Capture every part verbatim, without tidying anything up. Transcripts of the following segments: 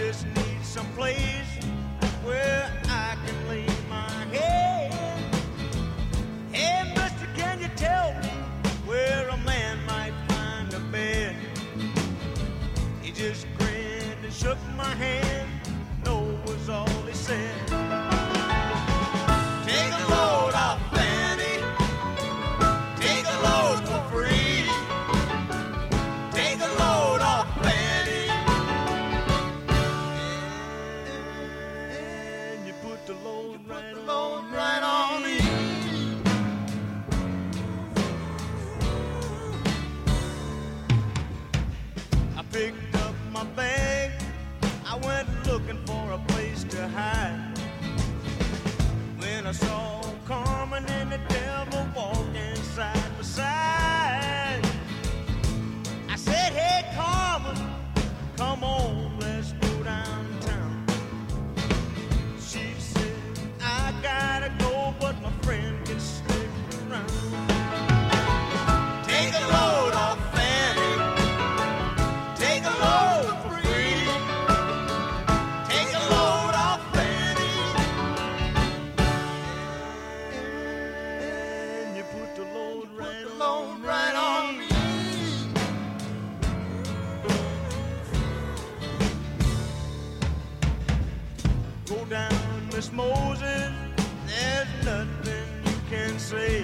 just need some place where I can lay my head. Hey, mister, can you tell me where a man might find a bed? He just grinned and shook my hand. No was all he said. Take a load off Fanny. Take a load for free. Take a load off Fanny. And you put the load right on, right on me. I picked up my bag. I went looking for a place to hide. When I saw Carmen and the devil walking side by side, I said, hey, Carmen, come on, let's go downtown. She said, I gotta go, but my friend can stick around. Take a load off Fanny. Take a load for free. Take a load off Fanny. And you put the load right on, load right on me. Go down, Miss Moses, there's nothing you can say.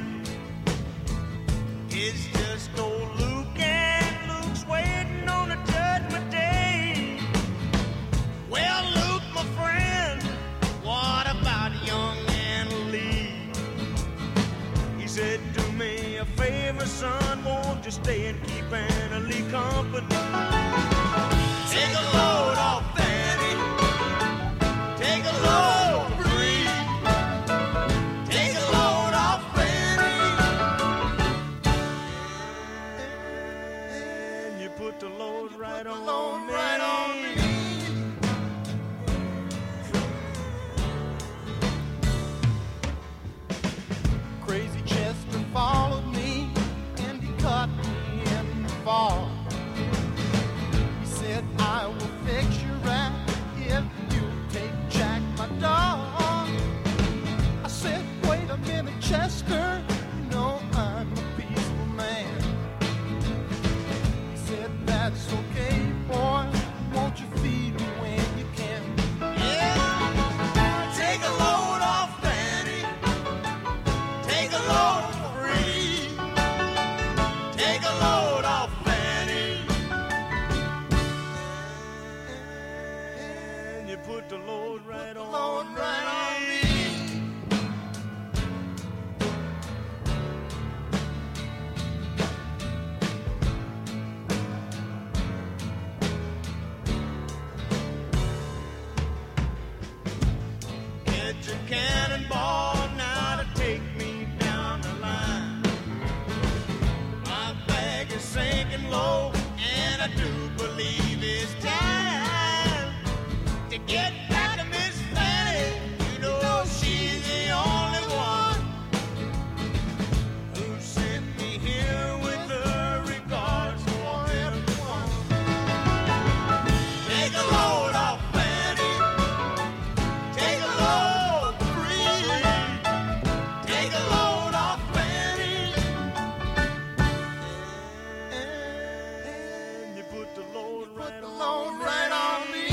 It's just old Luke, and Luke's waiting on a judgment day. Well, Luke, my friend, what about young Anna Lee? He said, do me a favor, son, won't you stay and keep Anna Lee company? Take a load off Fanny. Take a load free. Take a load off Fanny. And you put the load right on, load right on me. Crazy Chester followed me and he caught me in the fall. He said, I will fix you right if you take Jack, my dog. I said, wait a minute, Chester, you know I'm a peaceful man. He said, that's okay, boy, won't you feed me when you can? Yeah, take a load off Fanny. Take a load free. Take a load off Fanny. And you put the load right on, load right on me. Get your cannonball now to take me down the line. My bag is sinking low, and I do believe it's time to get back to Miss Fanny. You know she's the only one who sent me here with her regards for everyone. Take a load off Fanny. Take a load free. Take a load off Fanny. And you put the load right on, load right on me.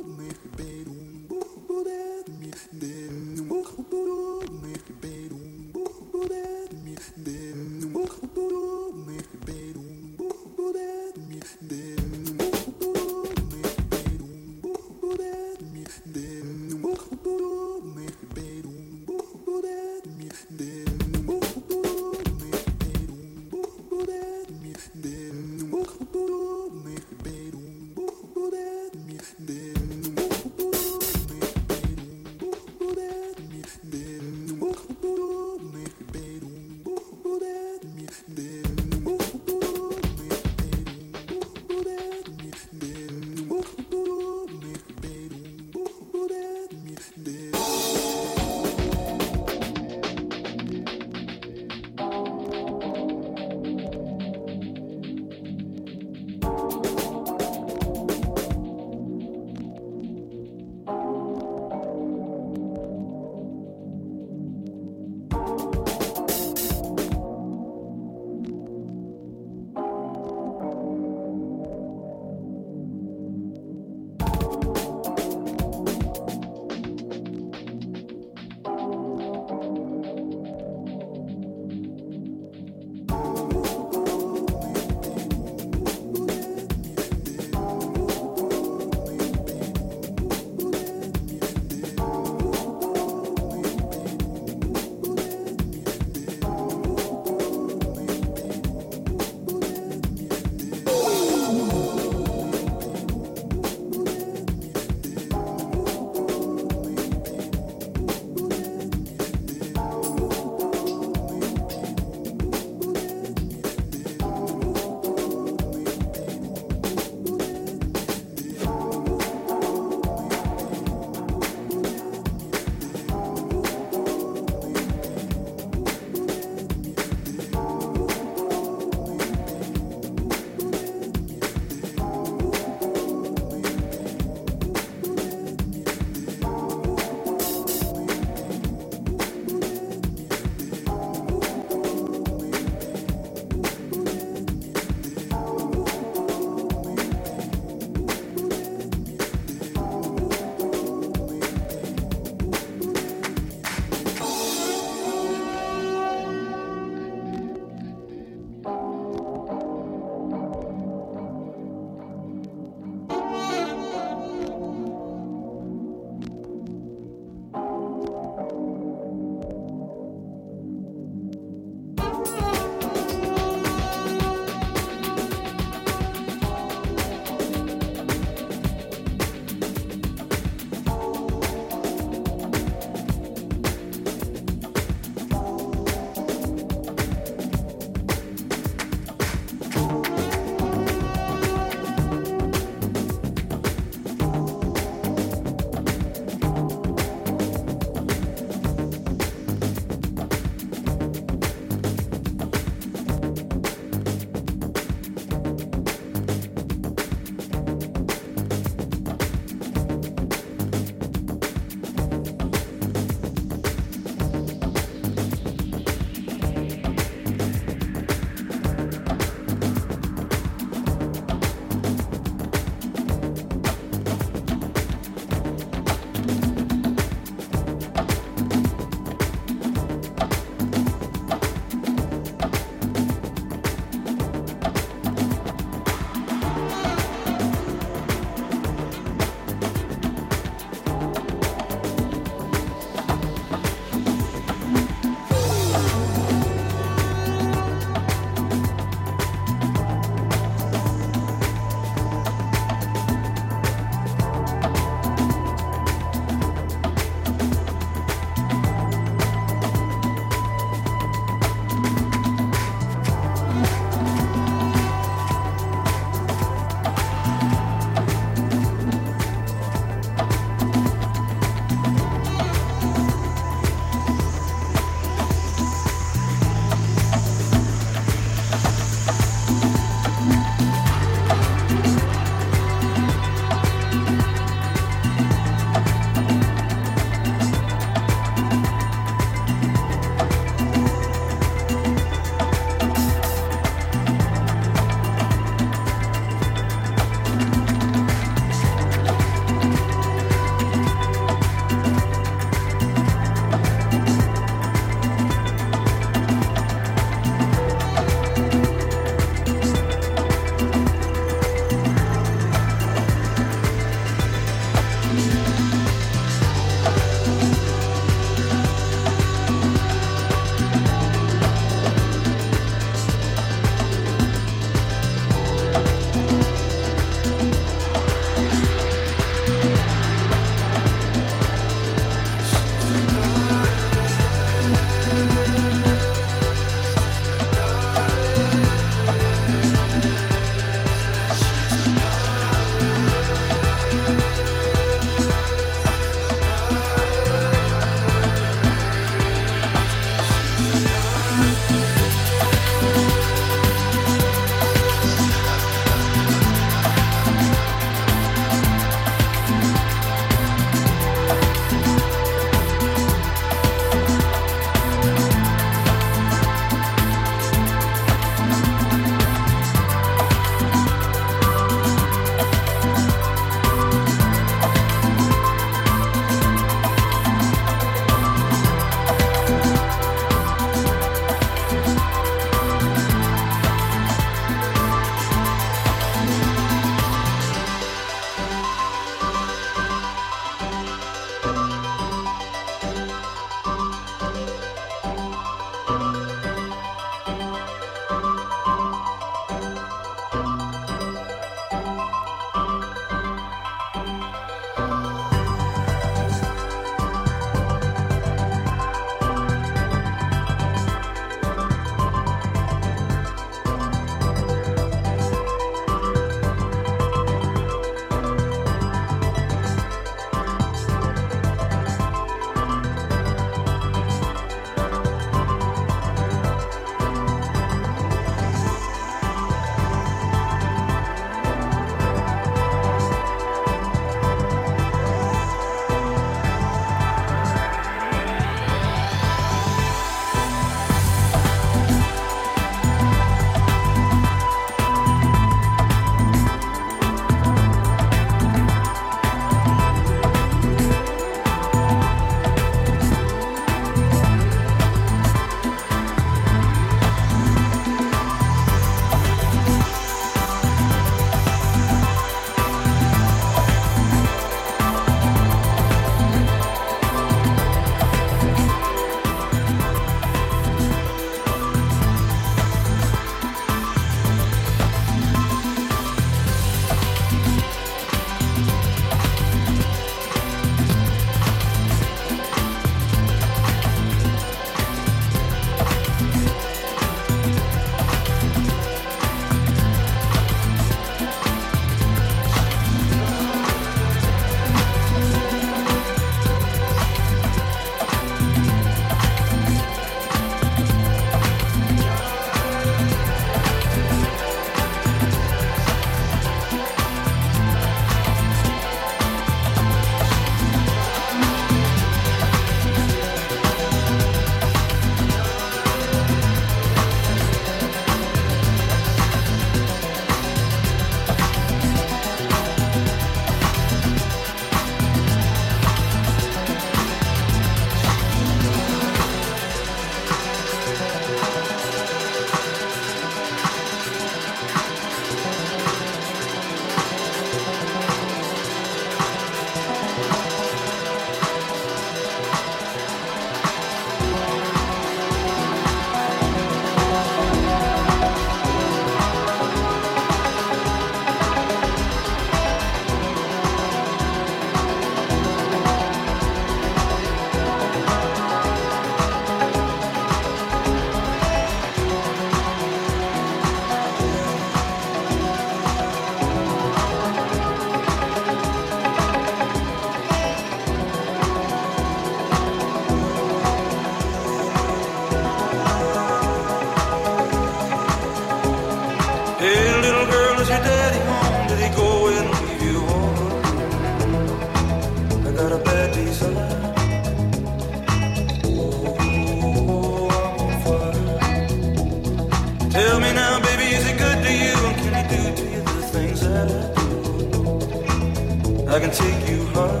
I can take you high.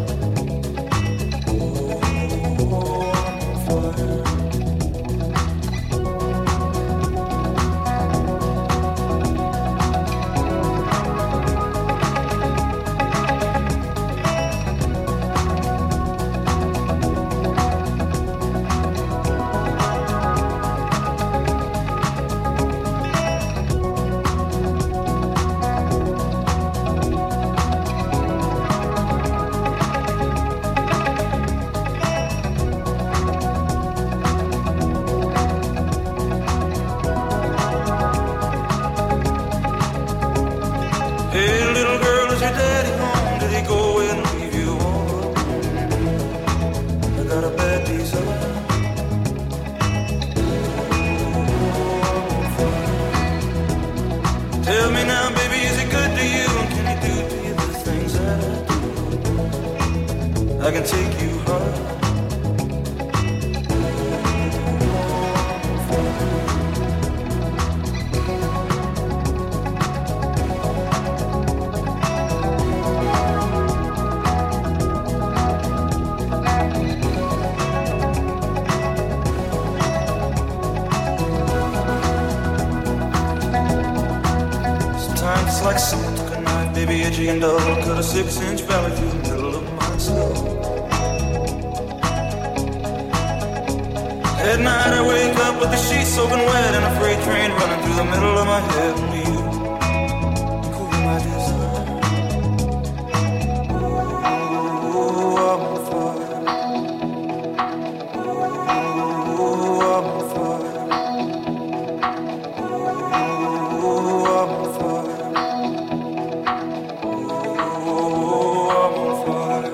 I can take you high. Sometimes it's like someone took a knife, baby, edgy and dull, cut a six-inch valley through the middle of my skull. At night I wake up with the sheets soaking wet and a freight train running through the middle of my head. Only you cool my desire. Ooh, I'm on fire. Ooh, I'm on fire. Ooh, I'm on fire. Ooh, I'm on fire.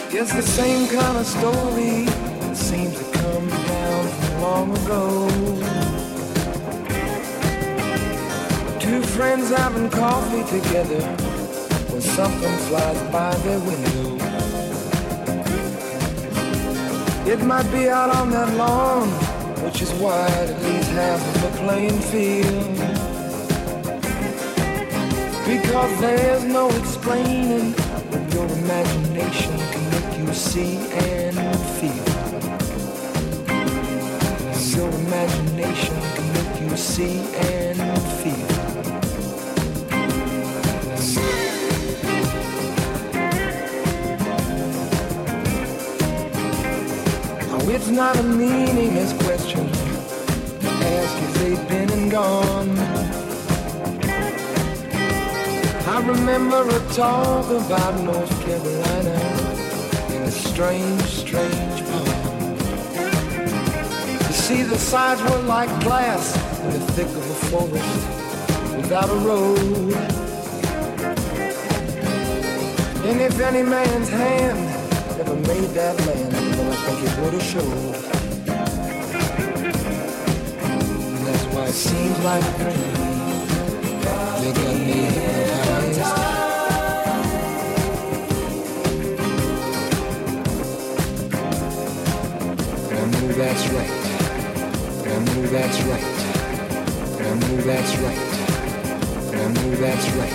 It's the same kind of story that seems to come down from long ago. Two friends having coffee together when something flies by their window. It might be out on that lawn, which is wide, at least half of the playing field. Because there's no explaining what your imagination can make you see and feel. Your imagination can make you see and feel. It's not a meaningless question to ask if they've been and gone. I remember a talk about North Carolina in a strange, strange poem. You see, the sides were like glass in the thick of a forest without a road. And if any man's hand ever made that land, I think it would have showed. And that's why it seems like a dream. They got me hypnotized. And I know that's right. And I know that's right. And I know that's right. And I know that's right.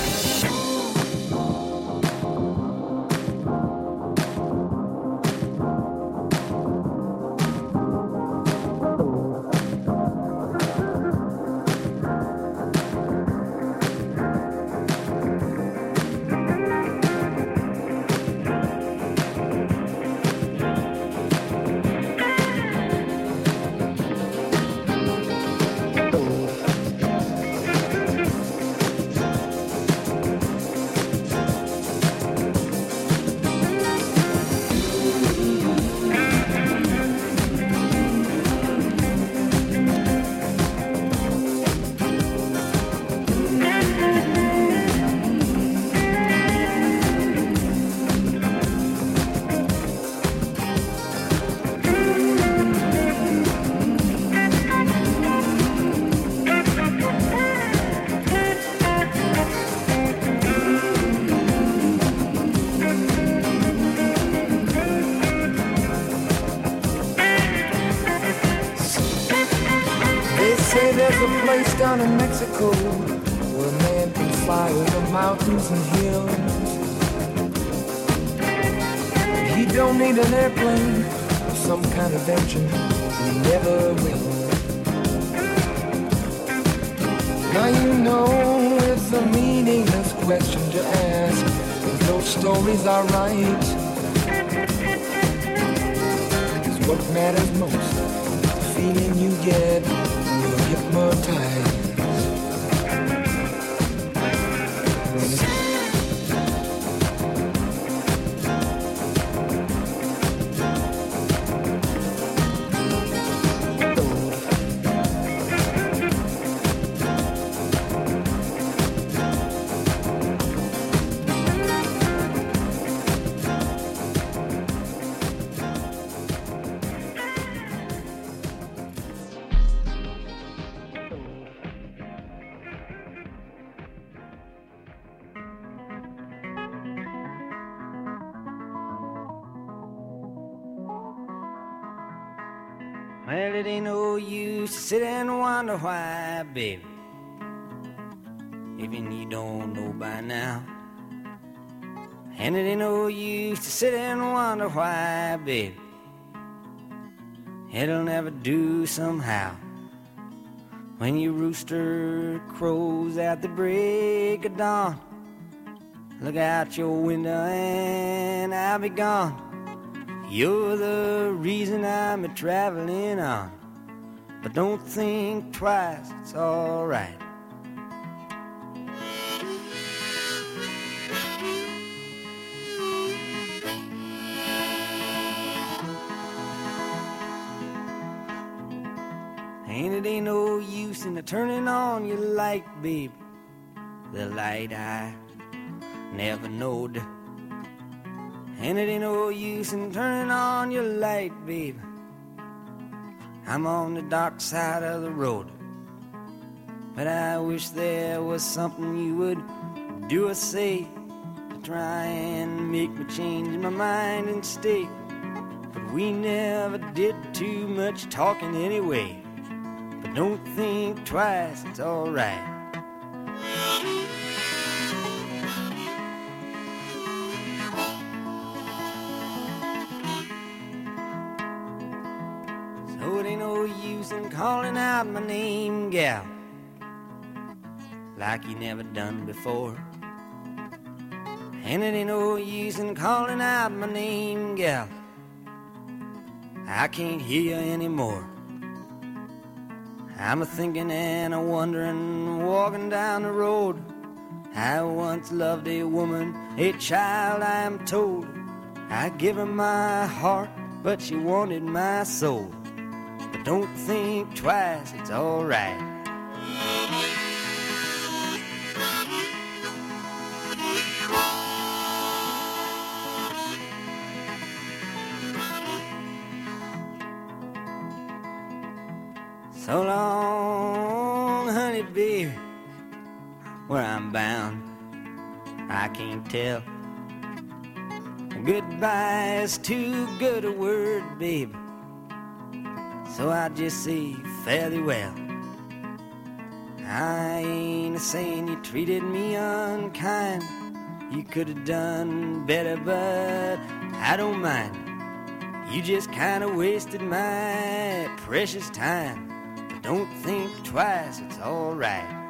Down in Mexico, where a man can fly over mountains and hills. He don't need an airplane or some kind of engine, he never will. Now you know it's a meaningless question to ask if those stories are right. Because what matters most is the feeling you get when you're hypnotized. Well, it ain't no use to sit and wonder why, baby, even you don't know by now. And it ain't no use to sit and wonder why, baby, it'll never do somehow. When your rooster crows at the break of dawn, look out your window and I'll be gone. You're the reason I'm a-traveling on, but don't think twice, it's all right. And it ain't no use in turning on your light, baby, the light I never knowed. And it ain't no use in turning on your light, babe. I'm on the dark side of the road. But I wish there was something you would do or say to try and make me change my mind and stay. But we never did too much talking anyway. But don't think twice, it's alright. So it ain't no use in calling out my name, gal, like you never done before. And it ain't no use in calling out my name, gal, I can't hear you anymore. I'm a-thinking and a-wondering, walking down the road. I once loved a woman, a child I am told. I give her my heart, but she wanted my soul. But don't think twice, it's alright. So long, honey, baby, where I'm bound, I can't tell. Goodbye is too good a word, baby, so I just say fare thee well. I ain't a-saying you treated me unkind. You could have done better, but I don't mind. You just kind of wasted my precious time. Don't think twice, it's alright.